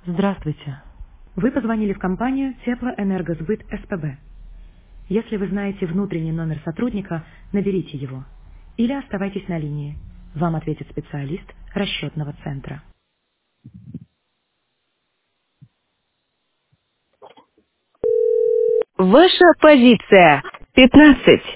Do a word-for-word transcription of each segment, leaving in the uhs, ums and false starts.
Здравствуйте. Вы позвонили в компанию Теплоэнергосбыт СПБ. Если вы знаете внутренний номер сотрудника, наберите его. Или оставайтесь на линии. Вам ответит специалист расчетного центра. Ваша позиция. пятнадцать.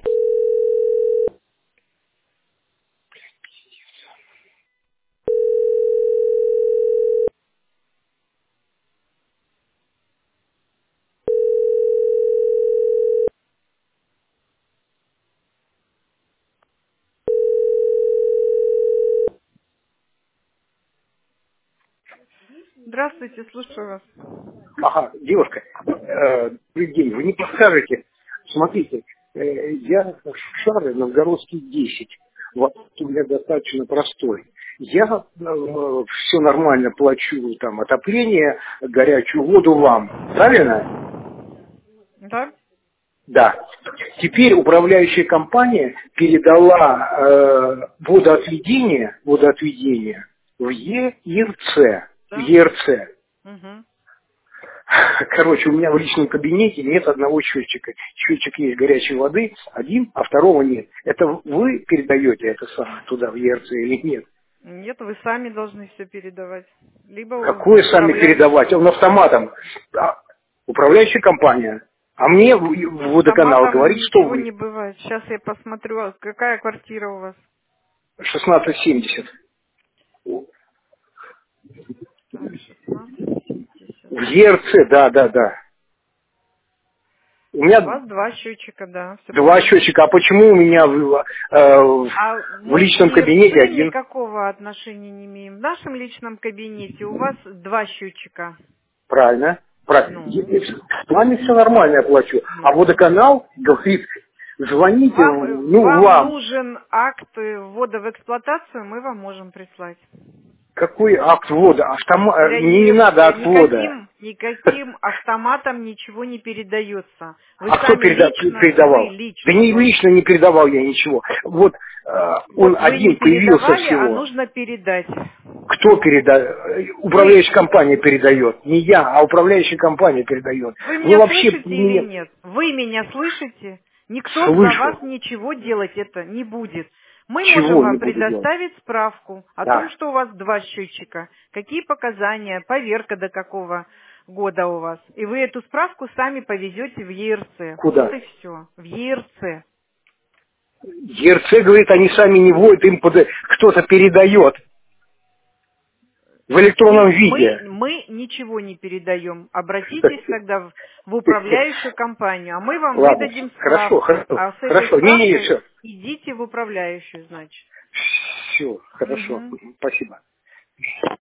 Здравствуйте, слушаю вас. Ага, девушка, э, добрый день, вы не подскажете? Смотрите, э, я в Шары, Новгородский десять. Вот у меня достаточно простой. Я все нормально плачу, там, отопление, горячую воду вам. Правильно? Да? Да. Теперь управляющая компания передала э, водоотведение, водоотведение в ЕРЦ. В Да? ЕРЦ. Угу. Короче, у меня в личном кабинете нет одного счетчика. Счетчик есть горячей воды, один, а второго нет. Это вы передаете это самое туда, в ЕРЦ или нет? Нет, вы сами должны все передавать. Либо Какое сами передавать? управляющий. Он автоматом. А, управляющая компания. А мне в- в водоканал Автоматом говорит, что ничего вы. не бывает. Сейчас я посмотрю, а какая квартира у вас. шестнадцать семьдесят. Так, шестнадцать семьдесят. В ЕРЦ, да, да, да. У У меня вас два счетчика, да, все два правильно. счетчика. А почему у меня в, э, в А в мы к личном кабинете ЕРЦ один? никакого отношения не имеем. В нашем личном кабинете у вас два счетчика. Правильно. Правильно. Я- Ну, я всё- С вами все нормально я плачу. А ну. водоканал говорит, звоните, Вам, э, ну, вам вам. нужен акт э, ввода в эксплуатацию, мы вам можем прислать. Какой акт ввода? Автома- э, Для Мне не надо ЕРЦ акт ввода. никаким, никаким автоматом ничего не передается. Вы А кто сами переда- лично, вы передавал? Да лично не должны. лично не передавал я ничего. Вот э, он Вот вы не один появился передавали, а всего. нужно передать. Кто передает? Вы, Управляющая компания передает. Не я, а управляющая компания передает. вы Вы меня вообще слышите или меня нет? Вы меня слышите? Никто за вас слышу. ничего делать это не будет. Мы можем Чего не вам буду делать? предоставить справку о том, Да. что у вас два счетчика, какие показания, поверка до какого года у вас. И вы эту справку сами повезете в ЕРЦ. Вот Куда? и все. В ЕРЦ. ЕРЦ говорит, они сами не вводят, им под- кто-то передает в электронном Мы, мы, виде. мы ничего не передаем. Обратитесь тогда в, в управляющую компанию, а мы вам Ладно, выдадим хорошо, справку. хорошо, А с этой хорошо. Не-не-не, справкой все. идите в управляющую, значит. Все, хорошо. Мгм. Спасибо.